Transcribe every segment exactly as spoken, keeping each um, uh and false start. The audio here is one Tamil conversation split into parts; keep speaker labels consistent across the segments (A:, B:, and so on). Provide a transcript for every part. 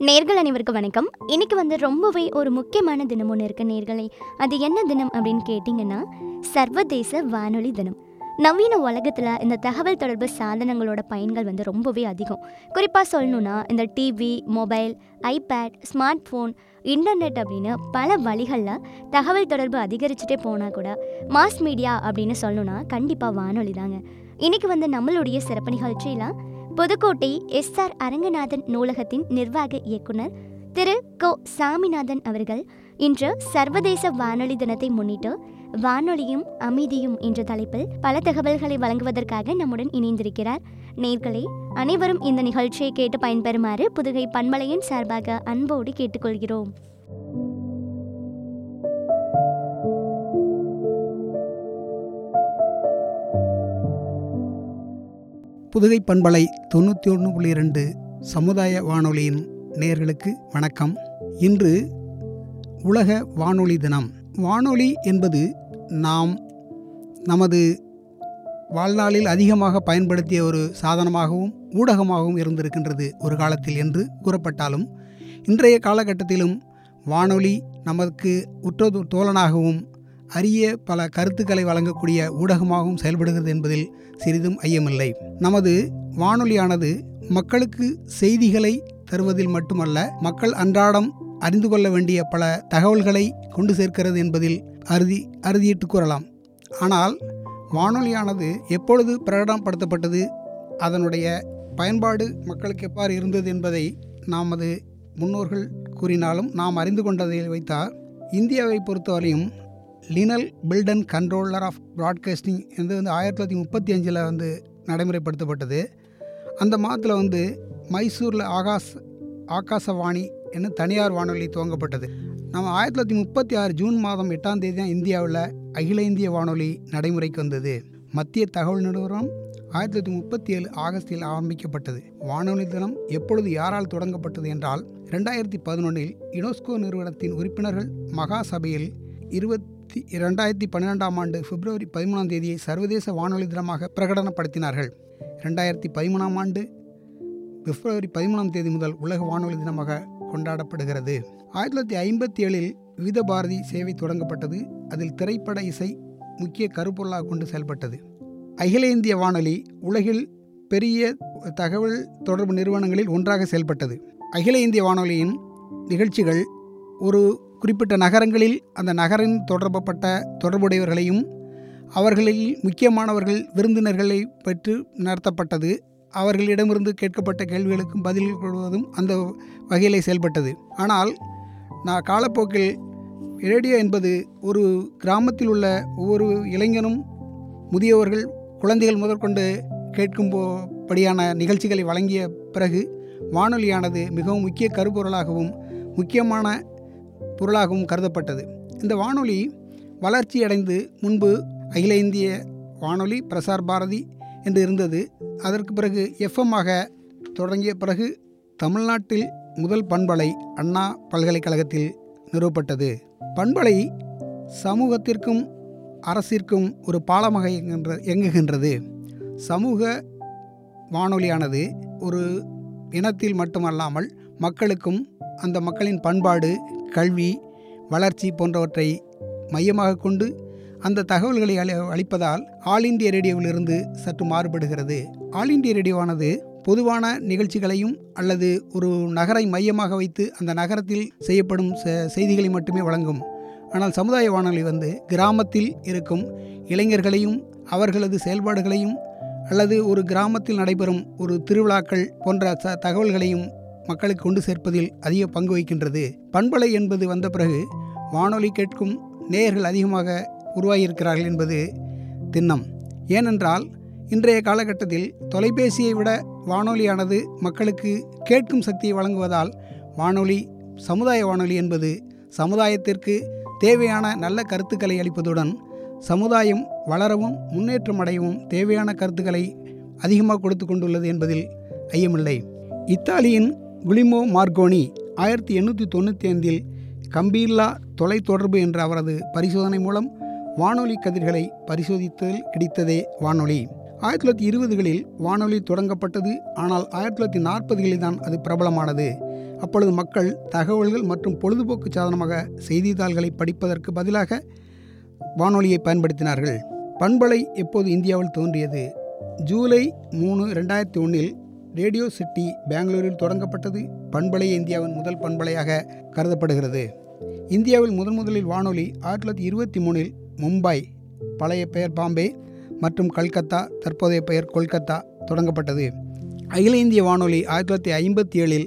A: நேர்கள் அனைவருக்கும் வணக்கம். இன்னைக்கு வந்து ரொம்பவே ஒரு முக்கியமான தினம் ஒன்று இருக்கு நேர்களே. அது என்ன தினம் அப்படின்னு கேட்டிங்கன்னா, சர்வதேச வானொலி தினம். நவீன உலகத்தில் இந்த தகவல் தொடர்பு சாதனங்களோட பயன்கள் வந்து ரொம்பவே அதிகம். குறிப்பாக சொல்லணுன்னா இந்த TV, mobile, iPad, smart phone, internet அப்படின்னு பல வழிகளில் தகவல் தொடர்பு அதிகரிச்சுட்டே போனால் கூட மாஸ் மீடியா அப்படின்னு சொல்லணுன்னா கண்டிப்பாக வானொலி தாங்க. இன்றைக்கி வந்து நம்மளுடைய சிறப்பு நிகழ்ச்சியில் புதுக்கோட்டை எஸ் ஆர் அரங்கநாதன் நூலகத்தின் நிர்வாக இயக்குனர் திரு கோ சாமிநாதன் அவர்கள் இன்று சர்வதேச வானொலி தினத்தை முன்னிட்டு வானொலியும் அமைதியும் என்ற தலைப்பில் பல தகவல்களை வழங்குவதற்காக நம்முடன் இணைந்திருக்கிறார். நேர்களே, அனைவரும் இந்த நிகழ்ச்சியை கேட்டு பயன்பெறுமாறு புதுகை பண்பலையின் சார்பாக அன்போடு கேட்டுக்கொள்கிறோம்.
B: புதுகை பண்பலை தொண்ணூற்றி ஒன்று புள்ளி ரெண்டு சமுதாய வானொலியின் நேயர்களுக்கு வணக்கம். இன்று உலக வானொலி தினம். வானொலி என்பது நாம் நமது வாழ்நாளில் அதிகமாக பயன்படுத்திய ஒரு சாதனமாகவும் ஊடகமாகவும் இருந்திருக்கின்றது ஒரு காலத்தில் என்று கூறப்பட்டாலும், இன்றைய காலகட்டத்திலும் வானொலி நமக்கு உற்ற தோழனாகவும் அரிய பல கருத்துக்களை வழங்கக்கூடிய ஊடகமாகவும் செயல்படுகிறது என்பதில் சிறிதும் ஐயமில்லை. நமது வானொலியானது மக்களுக்கு செய்திகளை தருவதில் மட்டுமல்ல, மக்கள் அன்றாடம் அறிந்து கொள்ள வேண்டிய பல தகவல்களை கொண்டு சேர்க்கிறது என்பதில் அறுதி அறுதியிட்டு கூறலாம். ஆனால் வானொலியானது எப்பொழுது பிரகடனப்படுத்தப்பட்டது, அதனுடைய பயன்பாடு மக்களுக்கு எவ்வாறு இருந்தது என்பதை நமது முன்னோர்கள் கூறினாலும் நாம் அறிந்து கொண்டதை வைத்தால், இந்தியாவை பொறுத்தவரையும் Lionel Fielden controller of broadcasting என்று வந்து ஆயிரத்தி தொள்ளாயிரத்தி முப்பத்தி அஞ்சில் வந்து நடைமுறைப்படுத்தப்பட்டது. அந்த மாதத்தில் வந்து மைசூரில் ஆகாஷ் ஆகாசவாணி என்ன தனியார் வானொலி துவங்கப்பட்டது. நம்ம ஆயிரத்தி தொள்ளாயிரத்தி முப்பத்தி ஆறு ஜூன் மாதம் எட்டாம் தேதி தான் இந்தியாவில் அகில இந்திய வானொலி நடைமுறைக்கு வந்தது. மத்திய தகவல் நிறுவனம் ஆயிரத்தி தொள்ளாயிரத்தி முப்பத்தி ஏழு ஆகஸ்டில் ஆரம்பிக்கப்பட்டது. வானொலி தினம் எப்பொழுது யாரால் தொடங்கப்பட்டது என்றால், ரெண்டாயிரத்தி பதினொன்றில் யுனெஸ்கோ நிறுவனத்தின் உறுப்பினர்கள் மகா சபையில் இருபத்தி இரண்டாயிரத்தி பன்னிரெண்டாம் ஆண்டு பிப்ரவரி பதிமூணாம் தேதியை சர்வதேச வானொலி தினமாக பிரகடனப்படுத்தினார்கள். ரெண்டாயிரத்தி பதிமூணாம் ஆண்டு பிப்ரவரி பதிமூணாம் தேதி முதல் உலக வானொலி தினமாக கொண்டாடப்படுகிறது. ஆயிரத்தி தொள்ளாயிரத்தி ஐம்பத்தி ஏழில் விவித பாரதி சேவை தொடங்கப்பட்டது. அதில் திரைப்பட இசை முக்கிய கருப்பொருளாக கொண்டு செயல்பட்டது. அகில இந்திய வானொலி உலகில் பெரிய தகவல் தொடர்பு நிறுவனங்களில் ஒன்றாக செயல்பட்டது. அகில இந்திய வானொலியின் நிகழ்ச்சிகள் ஒரு குறிப்பிட்ட நகரங்களில் அந்த நகரின் தொடர்பப்பட்ட தொடர்புடையவர்களையும் அவர்களில் முக்கியமானவர்கள் விருந்தினர்களை பெற்று நடத்தப்பட்டது. அவர்களிடமிருந்து கேட்கப்பட்ட கேள்விகளுக்கும் பதில் கொள்வதும் அந்த வகையிலே செயல்பட்டது. ஆனால் நான் காலப்போக்கில் ரேடியோ என்பது ஒரு கிராமத்தில் உள்ள ஒவ்வொரு இளைஞனும் முதியவர்கள் குழந்தைகள் முதற்கொண்டு கேட்கும்படியான நிகழ்ச்சிகளை வழங்கிய பிறகு வானொலியானது மிகவும் முக்கிய கருப்பொருளாகவும் முக்கியமான பொருளாகவும் கருதப்பட்டது. இந்த வானொலி வளர்ச்சி அடைந்து முன்பு அகில இந்திய வானொலி பிரசார் பாரதி என்று இருந்தது. அதற்கு பிறகு எஃப்எம் ஆக தொடங்கிய பிறகு தமிழ்நாட்டில் முதல் பண்பலை அண்ணா பல்கலைக்கழகத்தில் நிறுவப்பட்டது. பண்பலை சமூகத்திற்கும் அரசிற்கும் ஒரு பாலமாக இயங்குகின்றது. சமூக வானொலியானது ஒரு இனத்தில் மட்டுமல்லாமல் மக்களுக்கும் அந்த மக்களின் பண்பாடு, கல்வி, வளர்ச்சி போன்றவற்றை மையமாக கொண்டு அந்த தகவல்களை அளி அளிப்பதால் ஆல் இண்டியா ரேடியோவிலிருந்து சற்று மாறுபடுகிறது. ஆல் இண்டியா ரேடியோவானது பொதுவான நிகழ்ச்சிகளையும் அல்லது ஒரு நகரை மையமாக வைத்து அந்த நகரத்தில் செய்யப்படும் செய்திகளை மட்டுமே வழங்கும். ஆனால் சமுதாய வானொலி வந்து கிராமத்தில் இருக்கும் இளைஞர்களையும் அவர்களது செயல்பாடுகளையும் அல்லது ஒரு கிராமத்தில் நடைபெறும் ஒரு திருவிழாக்கள் போன்ற ச தகவல்களையும் மக்களுக்கு கொண்டு சேர்ப்பதில் அதிக பங்கு வகிக்கின்றது. பண்பலை என்பது வந்த பிறகு வானொலி கேட்கும் நேயர்கள் அதிகமாக உருவாகியிருக்கிறார்கள் என்பது திண்ணம். ஏனென்றால் இன்றைய காலகட்டத்தில் தொலைபேசியை விட வானொலியானது மக்களுக்கு கேட்கும் சக்தியை வழங்குவதால் வானொலி சமுதாய வானொலி என்பது சமுதாயத்திற்கு தேவையான நல்ல கருத்துக்களை அளிப்பதுடன் சமுதாயம் வளரவும் முன்னேற்றம் அடையவும் தேவையான கருத்துக்களை அதிகமாக கொடுத்து கொண்டுள்ளது என்பதில் ஐயமில்லை. இத்தாலியின் குலிமோ மார்கோனி ஆயிரத்தி எண்ணூற்றி தொண்ணூற்றி ஐந்தில் கம்பீல்லா தொலைத்தொடர்பு என்ற அவரது பரிசோதனை மூலம் வானொலி கதிர்களை பரிசோதித்ததில் கிடைத்ததே வானொலி. ஆயிரத்தி தொள்ளாயிரத்தி இருபதுகளில் வானொலி தொடங்கப்பட்டது. ஆனால் ஆயிரத்தி தொள்ளாயிரத்தி நாற்பதுகளில் தான் அது பிரபலமானது. அப்பொழுது மக்கள் தகவல்கள் மற்றும் பொழுதுபோக்கு சாதனமாக செய்தித்தாள்களை படிப்பதற்கு பதிலாக வானொலியை பயன்படுத்தினார்கள். பண்பலை எப்போது இந்தியாவில் தோன்றியது? ஜூலை மூணு ரெண்டாயிரத்தி ஒன்றில் ரேடியோ சிட்டி பெங்களூரில் தொடங்கப்பட்டது. பண்பலை இந்தியாவின் முதல் பண்பலையாக கருதப்படுகிறது. இந்தியாவில் முதன் முதலில் வானொலி ஆயிரத்தி தொள்ளாயிரத்தி இருபத்தி மூணில் மும்பை, பழைய பெயர் பாம்பே, மற்றும் கல்கத்தா, தற்போதைய பெயர் கொல்கத்தா தொடங்கப்பட்டது. அகில இந்திய வானொலி ஆயிரத்தி தொள்ளாயிரத்தி ஐம்பத்தி ஏழில்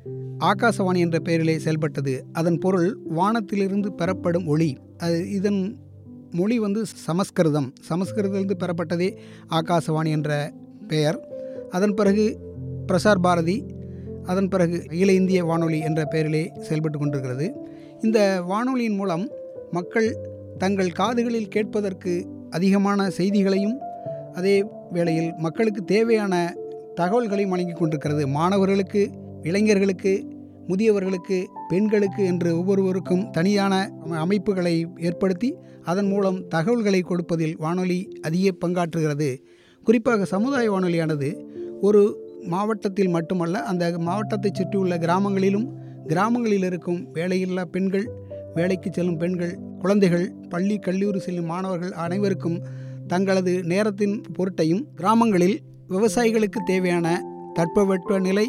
B: ஆகாசவாணி என்ற பெயரிலே செயல்பட்டது. அதன் பொருள் வானத்திலிருந்து பெறப்படும் ஒளி. அது இதன் மொழி வந்து சமஸ்கிருதம். சமஸ்கிருதத்திலிருந்து பெறப்பட்டதே ஆகாசவாணி என்ற பெயர். அதன் பிறகு பிரசார் பாரதி, அதன் பிறகு அகில இந்திய வானொலி என்ற பெயரிலே செயல்பட்டு கொண்டிருக்கிறது. இந்த வானொலியின் மூலம் மக்கள் தங்கள் காதுகளில் கேட்பதற்கு அதிகமான செய்திகளையும் அதே வேளையில் மக்களுக்கு தேவையான தகவல்களையும் வழங்கி கொண்டிருக்கிறது. மாணவர்களுக்கு, இளைஞர்களுக்கு, முதியவர்களுக்கு, பெண்களுக்கு என்று ஒவ்வொருவருக்கும் தனியான அமைப்புகளை ஏற்படுத்தி அதன் மூலம் தகவல்களை கொடுப்பதில் வானொலி அதிக பங்காற்றுகிறது. குறிப்பாக சமுதாய வானொலியானது ஒரு மாவட்டத்தில் மட்டுமல்ல, அந்த மாவட்டத்தை சுற்றியுள்ள கிராமங்களிலும், கிராமங்களில் இருக்கும் வேலையில்லா பெண்கள், வேலைக்கு செல்லும் பெண்கள், குழந்தைகள், பள்ளி கல்லூரி செல்லும் மாணவர்கள் அனைவருக்கும் தங்களது நேரத்தின் பொருட்டையும் கிராமங்களில் விவசாயிகளுக்கு தேவையான தட்பவெட்ப நிலை,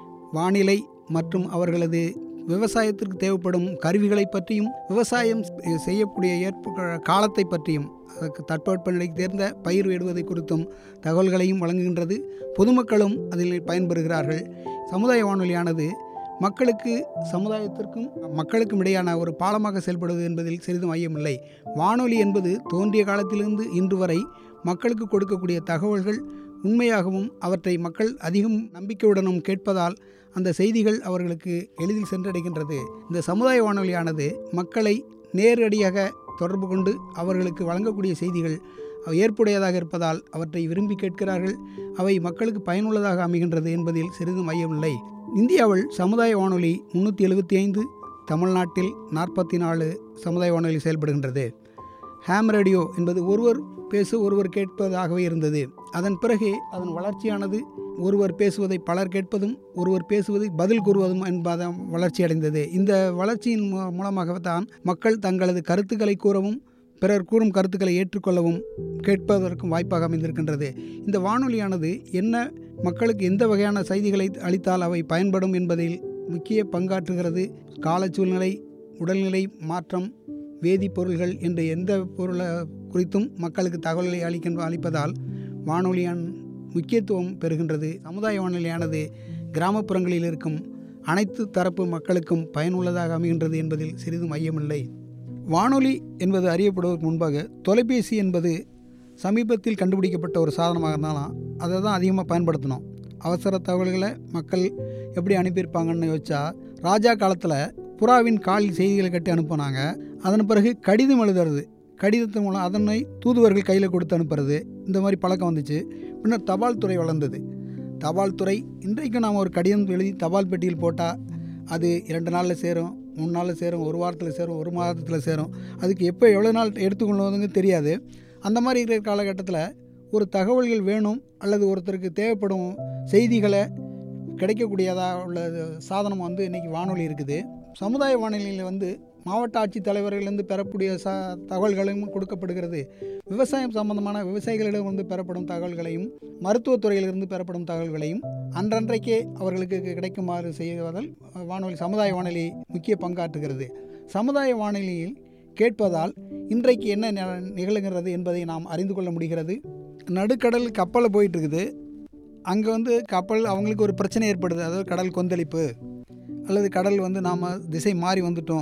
B: வானிலை மற்றும் அவர்களது விவசாயத்திற்கு தேவைப்படும் கருவிகளை பற்றியும், விவசாயம் செய்யக்கூடிய ஏற்ப காலத்தை பற்றியும், அதற்கு தட்பவெட்ப நிலைக்கு தேர்ந்த பயிர் இடுவதை குறித்தும் தகவல்களையும் வழங்குகின்றது. பொதுமக்களும் அதில் பயன்பெறுகிறார்கள். சமுதாய வானொலியானது மக்களுக்கு, சமுதாயத்திற்கும் மக்களுக்கும் இடையான ஒரு பாலமாக செயல்படுவது என்பதில் சிறிதும் ஐயமில்லை. வானொலி என்பது தோன்றிய காலத்திலிருந்து இன்று வரை மக்களுக்கு கொடுக்கக்கூடிய தகவல்கள் உண்மையாகவும் அவற்றை மக்கள் அதிகம் நம்பிக்கையுடனும் கேட்பதால் அந்த செய்திகள் அவர்களுக்கு எளிதில் சென்றடைகின்றது. இந்த சமுதாய வானொலியானது மக்களை நேரடியாக தொடர்பு கொண்டு அவர்களுக்கு வழங்கக்கூடிய செய்திகள் ஏற்புடையதாக இருப்பதால் அவற்றை விரும்பி கேட்கிறார்கள். அவை மக்களுக்கு பயனுள்ளதாக அமைகின்றது என்பதில் சிறிதும் ஐயமில்லை. இந்தியாவில் சமுதாய வானொலி முன்னூற்றி எழுபத்தி ஐந்து, தமிழ்நாட்டில் நாற்பத்தி நாலு சமுதாய வானொலி செயல்படுகின்றது. ஹாம் ரேடியோ என்பது ஒருவர் பேச ஒருவர் கேட்பதாகவே இருந்தது. அதன் பிறகு அதன் வளர்ச்சியானது ஒருவர் பேசுவதை பலர் கேட்பதும், ஒருவர் பேசுவதை பதில் கூறுவதும் என்பத வளர்ச்சி அடைந்தது. இந்த வளர்ச்சியின் மூலமாகத்தான் மக்கள் தங்களது கருத்துக்களை கூறவும், பிறர் கூறும் கருத்துக்களை ஏற்றுக்கொள்ளவும் கேட்பதற்கும் வாய்ப்பாக அமைந்திருக்கின்றது. இந்த வானொலியானது என்ன மக்களுக்கு எந்த வகையான செய்திகளை அளித்தால் அவை பயன்படும் என்பதில் முக்கிய பங்காற்றுகிறது. கால சூழ்நிலை, உடல்நிலை மாற்றம், வேதிப்பொருள்கள் என்ற எந்த பொருளை குறித்தும் மக்களுக்கு தகவல்களை அளிக்க அளிப்பதால் வானொலியான் முக்கியத்துவம் பெறுகின்றது. சமுதாய வானொலியானது கிராமப்புறங்களில் இருக்கும் அனைத்து தரப்பு மக்களுக்கும் பயனுள்ளதாக அமைகின்றது என்பதில் சிறிதும் ஐயமில்லை. வானொலி என்பது அறியப்படுவதற்கு முன்பாக தொலைபேசி என்பது சமீபத்தில் கண்டுபிடிக்கப்பட்ட ஒரு சாதனமாக இருந்தாலும் அதை தான் அதிகமாக பயன்படுத்தணும். அவசர தகவல்களை மக்கள் எப்படி அனுப்பியிருப்பாங்கன்னு யோசிச்சா, ராஜா காலத்தில் புறாவின் காலில் செய்திகளை கட்டி அனுப்புனாங்க. அதன் பிறகு கடிதம் எழுதுறது, கடிதத்தின் மூலம் அதனை தூதுவர்கள் கையில் கொடுத்து அனுப்புறது, இந்த மாதிரி பழக்கம் வந்துச்சு. பின்னர் தபால் துறை வளர்ந்தது. தபால் துறை இன்றைக்கு நாம் ஒரு கடிதம் எழுதி தபால் பெட்டியில் போட்டால் அது இரண்டு நாளில் சேரும், மூணு நாளில் சேரும், ஒரு வாரத்தில் சேரும், ஒரு மாதத்தில் சேரும். அதுக்கு எப்போ எவ்வளோ நாள் எடுத்துக்கொள்வதுங்க தெரியாது. அந்த மாதிரி இருக்கிற காலகட்டத்தில் ஒரு தகவல்கள் வேணும் அல்லது ஒருத்தருக்கு தேவைப்படும் செய்திகளை கிடைக்கக்கூடியதாக உள்ள சாதனம் வந்து இன்றைக்கி வானொலி இருக்குது. சமுதாய வானொலியில் வந்து மாவட்ட ஆட்சித்தலைவர்கள்லேருந்து பெறக்கூடிய ச தகவல்களும் கொடுக்கப்படுகிறது. விவசாயம் சம்பந்தமான விவசாயிகளிடம் வந்து பெறப்படும் தகவல்களையும், மருத்துவத்துறையிலிருந்து பெறப்படும் தகவல்களையும் அன்றன்றைக்கே அவர்களுக்கு கிடைக்குமாறு செய்வதால் வானொலி, சமுதாய வானொலி முக்கிய பங்காற்றுகிறது. சமுதாய வானொலியில் கேட்பதால் இன்றைக்கு என்ன நிகழ்கிறது என்பதை நாம் அறிந்து கொள்ள முடிகிறது. நடுக்கடல் கப்பலில் போயிட்டுருக்குது. அங்கே வந்து கப்பல் அவங்களுக்கு ஒரு பிரச்சனை ஏற்படுது. அதாவது கடல் கொந்தளிப்பு அல்லது கடல் வந்து நாம் திசை மாறி வந்துட்டோம்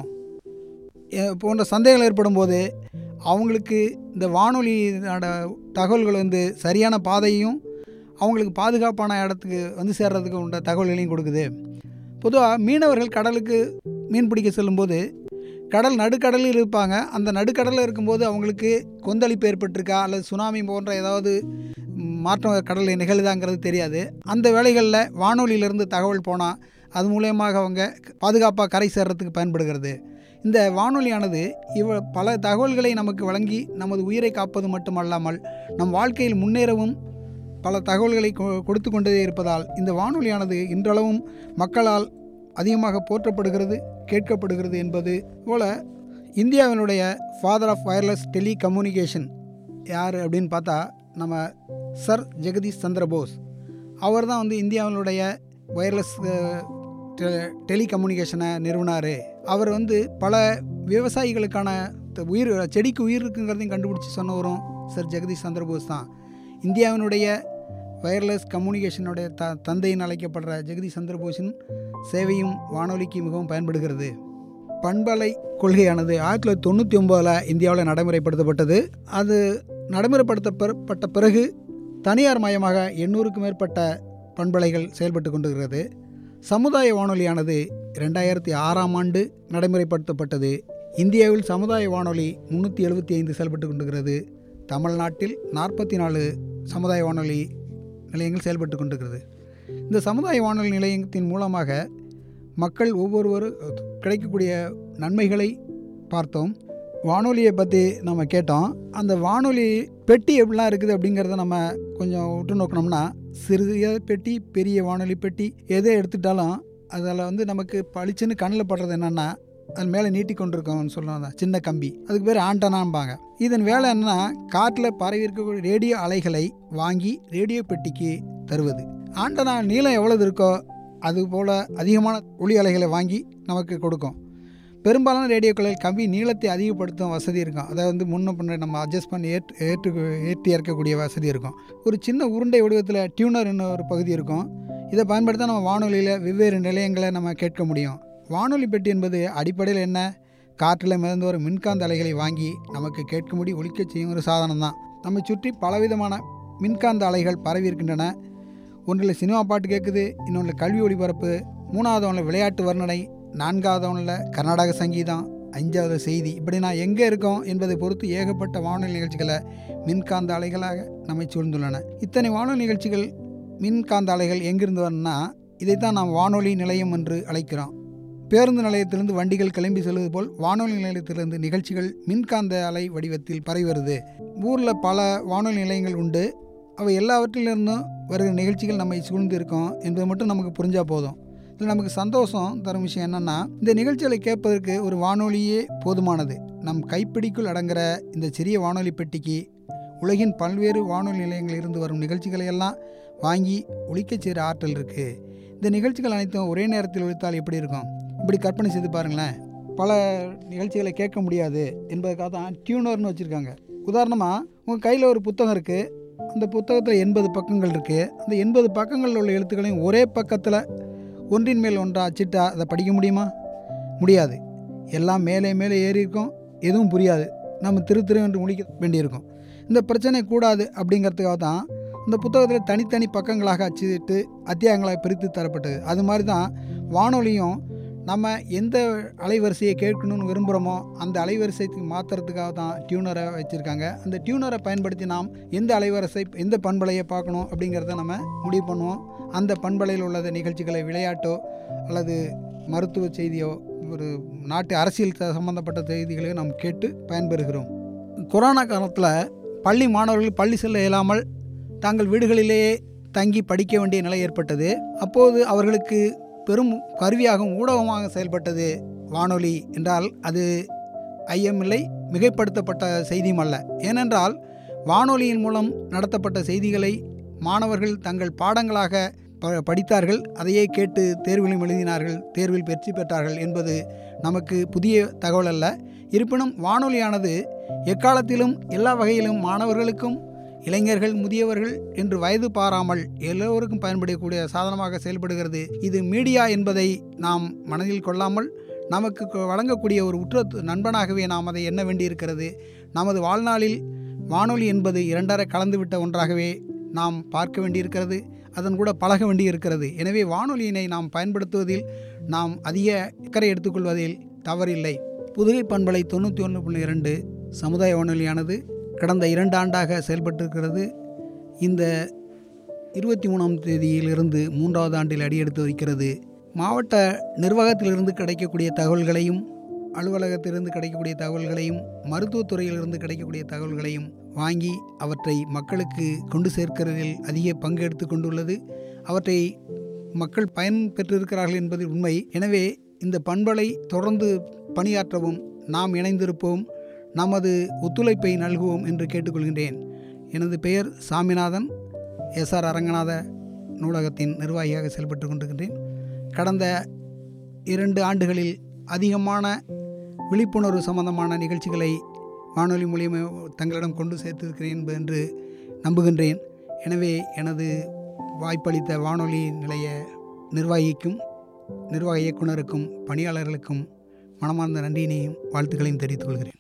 B: போன்ற சந்தேகங்கள் ஏற்படும் போது அவங்களுக்கு இந்த வானொலியோட தகவல்கள் வந்து சரியான பாதையும் அவங்களுக்கு பாதுகாப்பான இடத்துக்கு வந்து சேர்றதுக்கு உண்ட தகவல்களையும் கொடுக்குது. பொதுவாக மீனவர்கள் கடலுக்கு மீன் பிடிக்க செல்லும்போது கடல் நடுக்கடலில் இருப்பாங்க. அந்த நடுக்கடலில் இருக்கும்போது அவங்களுக்கு கொந்தளிப்பு ஏற்பட்டிருக்கா அல்லது சுனாமி போன்ற ஏதாவது மாற்றம் கடலில் நிகழுதாங்கிறது தெரியாது. அந்த வேளைகளில் வானொலியிலிருந்து தகவல் போனால் அது மூலயமாக அவங்க பாதுகாப்பாக கரை சேர்றதுக்கு பயன்படுகிறது. இந்த வானொலியானது இவ பல தகவல்களை நமக்கு வழங்கி நமது உயிரை காப்பது மட்டுமல்லாமல் நம் வாழ்க்கையில் முன்னேறவும் பல தகவல்களை கொடுத்து கொண்டே இருப்பதால் இந்த வானொலியானது இன்றளவும் மக்களால் அதிகமாக போற்றப்படுகிறது, கேட்கப்படுகிறது என்பது போல இந்தியாவினுடைய father of wireless telecommunication யார் அப்படின்னு பார்த்தா நம்ம சர் ஜெகதீஷ் சந்திர போஸ். அவர் தான் வந்து இந்தியாவினுடைய வயர்லெஸ் டெலி கம்யூனிகேஷனை நிறுவனார். அவர் வந்து பல விவசாயிகளுக்கான உயிர் செடிக்கு உயிர் இருக்குங்கிறதையும் கண்டுபிடிச்சி சொன்னவரும் சர் ஜெகதீஷ் சந்திர போஸ் தான். இந்தியாவினுடைய வயர்லெஸ் கம்யூனிகேஷனுடைய த தந்தையின் அழைக்கப்படுற ஜெகதீஷ் சந்திர போஸின் சேவையும் வானொலிக்கு மிகவும் பயன்படுகிறது. பண்பலை கொள்கையானது ஆயிரத்தி தொள்ளாயிரத்தி தொண்ணூற்றி ஒம்போதில் இந்தியாவில் நடைமுறைப்படுத்தப்பட்டது. அது நடைமுறைப்படுத்தப்பட்ட பிறகு தனியார் மயமாக எண்ணூறுக்கும் மேற்பட்ட பண்பலைகள் செயல்பட்டு கொண்டிருக்கிறது. சமுதாய வானொலியானது ரெண்டாயிரத்தி ஆறாம் ஆண்டு நடைமுறைப்படுத்தப்பட்டது. இந்தியாவில் சமுதாய வானொலி முந்நூற்றி எழுபத்தி ஐந்து செயல்பட்டு கொண்டிருக்கிறது. தமிழ்நாட்டில் நாற்பத்தி நாலு சமுதாய வானொலி நிலையங்கள் செயல்பட்டு கொண்டிருக்கிறது. இந்த சமுதாய வானொலி நிலையத்தின் மூலமாக மக்கள் ஒவ்வொருவரும் கிடைக்கக்கூடிய நன்மைகளை பார்த்தோம். வானொலியை பற்றி நம்ம கேட்டோம். அந்த வானொலி பெட்டி எப்படிலாம் இருக்குது அப்படிங்கிறத நம்ம கொஞ்சம் உற்று நோக்கினோம்னா, சிறிய பெட்டி, பெரிய வானொலி பெட்டி எதை எடுத்துட்டாலும் அதில் வந்து நமக்கு பளிச்சுன்னு கண்ணில் படுறது என்னென்னா, அது மேலே நீட்டி கொண்டிருக்கோம்னு சொல்லுவாங்க, சின்ன கம்பி, அதுக்கு பேர் ஆண்டனாம்பாங்க. இதன் வேலை என்னென்னா, காட்டில் பரவி இருக்கக்கூடிய ரேடியோ அலைகளை வாங்கி ரேடியோ பெட்டிக்கு தருவது. ஆண்டனா நீளம் எவ்வளவு இருக்கோ அதுபோல் அதிகமான ஒளி அலைகளை வாங்கி நமக்கு கொடுக்கும். பெரும்பாலான ரேடியோக்களில் கம்பி நீளத்தை அதிகப்படுத்தும் வசதி இருக்கும். அதை வந்து முன்ன பின்ன நம்ம அட்ஜஸ்ட் பண்ணி ஏற்று ஏற்று ஏற்றி இறக்கக்கூடிய வசதி இருக்கும். ஒரு சின்ன உருண்டை வடிவத்தில் டியூனர் என்ன ஒரு பகுதி இருக்கும். இதை பயன்படுத்த நம்ம வானொலியில் வெவ்வேறு நிலையங்களை நம்ம கேட்க முடியும். வானொலி பெட்டி என்பது அடிப்படையில் என்ன, காற்றில் மிதந்து வரும் மின்காந்த அலைகளை வாங்கி நமக்கு கேட்கும்படி ஒலிக்க செய்யும் ஒரு சாதனம் தான். நம்மை சுற்றி பலவிதமான மின்காந்த அலைகள் பரவி இருக்கின்றன. ஒன்றில் சினிமா பாட்டு கேட்குது, இன்னொன்றில் கல்வி ஒளிபரப்பு, மூணாவது ஒன்றில் விளையாட்டு வர்ணனை, நான்காவது ஒன்றில் கர்நாடக சங்கீதம், அஞ்சாவது செய்தி. இப்படி நான் எங்கே இருக்கோம் என்பதை பொறுத்து ஏகப்பட்ட வானொலி நிகழ்ச்சிகளை மின்காந்த அலைகளாக நம்மை சூழ்ந்துள்ளன. இத்தனை வானொலி நிகழ்ச்சிகள் மின்காந்த அலைகள் எங்கிருந்து வரணும்னா, இதைத்தான் நாம் வானொலி நிலையம் என்று அழைக்கிறோம். பேருந்து நிலையத்திலிருந்து வண்டிகள் கிளம்பி செல்வது போல் வானொலி நிலையத்திலிருந்து நிகழ்ச்சிகள் மின்காந்த அலை வடிவத்தில் பரவி வருது. ஊரில் பல வானொலி நிலையங்கள் உண்டு. அவை எல்லாவற்றிலிருந்தும் வருகிற நிகழ்ச்சிகள் நம்மை சூழ்ந்து இருக்கோம் என்பது மட்டும் நமக்கு புரிஞ்சால் போதும். இதில் நமக்கு சந்தோஷம் தரும் விஷயம் என்னென்னா, இந்த நிகழ்ச்சிகளை கேட்பதற்கு ஒரு வானொலியே போதுமானது. நம் கைப்பிடிக்குள் அடங்குற இந்த சிறிய வானொலி பெட்டிக்கு உலகின் பல்வேறு வானொலி நிலையங்களில் இருந்து வரும் நிகழ்ச்சிகளை எல்லாம் வாங்கி ஒலிக்கச் செய்கிற ஆற்றல் இருக்குது. இந்த நிகழ்ச்சிகள் அனைத்தும் ஒரே நேரத்தில் ஒலித்தால் எப்படி இருக்கும்? இப்படி கற்பனை செய்து பாருங்களேன். பல நிகழ்ச்சிகளை கேட்க முடியாது என்பதுக்காக தான் டியூனர்னு வச்சுருக்காங்க. உதாரணமாக, உங்கள் கையில் ஒரு புத்தகம் இருக்குது. அந்த புத்தகத்தில் எண்பது பக்கங்கள் இருக்குது. அந்த எண்பது பக்கங்களில் உள்ள எழுத்துக்களையும் ஒரே பக்கத்தில் ஒன்றின் மேல் ஒன்றா அச்சிட்டா அதை படிக்க முடியுமா? முடியாது. எல்லாம் மேலே மேலே ஏறி இருக்கும், எதுவும் புரியாது. நம்ம திரு திரு என்று முடிக்க வேண்டியிருக்கும். இந்த பிரச்சனை கூடாது அப்படிங்கிறதுக்காக தான் இந்த புத்தகத்தில் தனித்தனி பக்கங்களாக அச்சிட்டு அத்தியாயங்களாக பிரித்து தரப்பட்டது. அது மாதிரி தான் வானொலியும் நம்ம எந்த அலைவரிசையை கேட்கணும்னு விரும்புகிறோமோ அந்த அலைவரிசைக்கு மாற்றுறதுக்காக தான் டியூனரை வச்சுருக்காங்க. அந்த டியூனரை பயன்படுத்தி நாம் எந்த அலைவரிசை எந்த பண்பலையை பார்க்கணும் அப்படிங்கிறத நம்ம முடிவு பண்ணுவோம். அந்த பண்பலையில் உள்ள நிகழ்ச்சிகளை, விளையாட்டோ அல்லது மருத்துவ செய்தியோ, ஒரு நாட்டு அரசியல் சம்பந்தப்பட்ட செய்திகளை நாம் கேட்டு பயன்பெறுகிறோம். கொரோனா காலத்தில் பள்ளி மாணவர்கள் பள்ளி செல்ல இயலாமல் தாங்கள் வீடுகளிலேயே தங்கி படிக்க வேண்டிய நிலை ஏற்பட்டது. அப்போது அவர்களுக்கு பெரும் கருவியாகவும் ஊடகமாக செயல்பட்டது வானொலி என்றால் அது ஐயமில்லை, மிகைப்படுத்தப்பட்ட செய்தியும் அல்ல. ஏனென்றால் வானொலியின் மூலம் நடத்தப்பட்ட செய்திகளை மாணவர்கள் தங்கள் பாடங்களாக ப படித்தார்கள் அதையே கேட்டு தேர்விலும் எழுதினார்கள், தேர்வில் வெற்றி பெற்றார்கள் என்பது நமக்கு புதிய தகவல் அல்ல. இருப்பினும் வானொலியானது எக்காலத்திலும் எல்லா வகையிலும் மாணவர்களுக்கும் இளைஞர்கள், முதியவர்கள் என்று வயது பாராமல் எல்லோருக்கும் பயன்படக்கூடிய சாதனமாக செயல்படுகிறது. இது மீடியா என்பதை நாம் மனதில் கொள்ளாமல் நமக்கு வழங்கக்கூடிய ஒரு உற்ற நண்பனாகவே நாம் அதை எண்ண வேண்டியிருக்கிறது. நமது வாழ்நாளில் வானொலி என்பது இரண்டரை கலந்துவிட்ட ஒன்றாகவே நாம் பார்க்க வேண்டியிருக்கிறது, அதன் கூட பழக வேண்டியிருக்கிறது. எனவே வானொலியினை நாம் பயன்படுத்துவதில் நாம் அதிக அக்கறை எடுத்துக்கொள்வதில் தவறில்லை. புதுகை பண்பலை தொண்ணூற்றி ஒன்று புள்ளி இரண்டு சமுதாய வானொலியானது கடந்த இரண்டு ஆண்டாக செயல்பட்டிருக்கிறது. இந்த இருபத்தி மூணாம் தேதியிலிருந்து மூன்றாவது ஆண்டில் அடியெடுத்து வைக்கிறது. மாவட்ட நிர்வாகத்திலிருந்து கிடைக்கக்கூடிய தகவல்களையும், அலுவலகத்திலிருந்து கிடைக்கக்கூடிய தகவல்களையும், மருத்துவத்துறையிலிருந்து கிடைக்கக்கூடிய தகவல்களையும் வாங்கி அவற்றை மக்களுக்கு கொண்டு சேர்க்கிறதில் அதிக பங்கு எடுத்து கொண்டுள்ளது. அவற்றை மக்கள் பயன் பெற்றிருக்கிறார்கள் என்பது உண்மை. எனவே இந்த பண்பலை தொடர்ந்து பணியாற்றவும் நாம் இணைந்திருப்போம், நமது ஒத்துழைப்பை நல்குவோம் என்று கேட்டுக்கொள்கின்றேன். எனது பெயர் சாமிநாதன், எஸ் ஆர் அரங்கநாத நூலகத்தின் நிர்வாகியாக செயல்பட்டு கொண்டிருக்கின்றேன். கடந்த இரண்டு ஆண்டுகளில் அதிகமான விழிப்புணர்வு சம்பந்தமான நிகழ்ச்சிகளை வானொலி மூலியமாக தங்களிடம் கொண்டு சேர்த்திருக்கிறேன் என்று நம்புகின்றேன். எனவே எனது வாய்ப்பளித்த வானொலி நிலைய நிர்வாகிக்கும் நிர்வாக இயக்குனருக்கும் பணியாளர்களுக்கும் மனமார்ந்த நன்றியினையும் வாழ்த்துக்களையும் தெரிவித்துக் கொள்கிறேன்.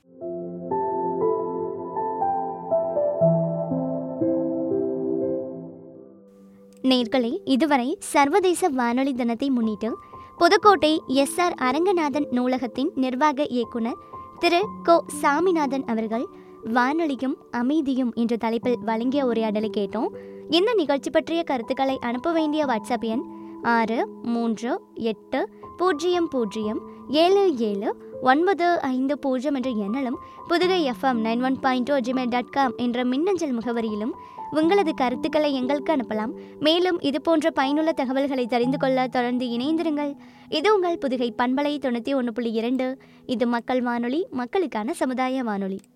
A: நேர்களே, இதுவரை சர்வதேச வானொலி தினத்தை முன்னிட்டு புதுக்கோட்டை எஸ் ஆர் அரங்கநாதன் நூலகத்தின் நிர்வாக இயக்குனர் திரு கோ சாமிநாதன் அவர்கள் வானொலியும் அமைதியும் என்ற தலைப்பில் வழங்கிய உரையாடலை கேட்டோம். இந்த நிகழ்ச்சி பற்றிய கருத்துக்களை அனுப்ப வேண்டிய வாட்ஸ்அப் எண் ஆறு மூன்று எட்டு பூஜ்ஜியம் பூஜ்ஜியம் ஏழு ஏழு ஒன்பது ஐந்து பூஜ்ஜியம் என்ற எண்ணிலும் Pudugai FM nine one point two Gmail dot com என்ற மின்னஞ்சல் முகவரியிலும் உங்களது கருத்துக்களை எங்களுக்கு அனுப்பலாம். மேலும் இது போன்ற பயனுள்ள தகவல்களை தெரிந்து கொள்ள தொடர்ந்து இணைந்திருங்கள். இது உங்கள் புதுகை பண்பலை தொண்ணூற்றி ஒன்று புள்ளி இரண்டு. இது மக்கள் வானொலி, மக்களுக்கான சமுதாய வானொலி.